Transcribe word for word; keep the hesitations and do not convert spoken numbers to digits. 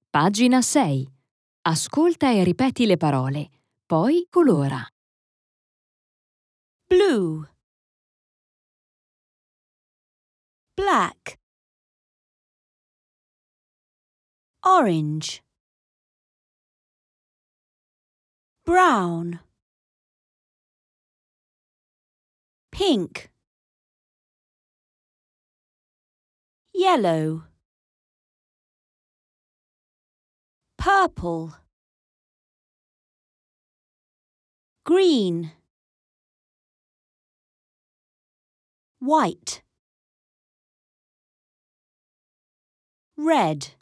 Pagina sei. Ascolta e ripeti le parole, poi colora. Blue, black, orange, brown, pink, yellow, purple, green, white, red.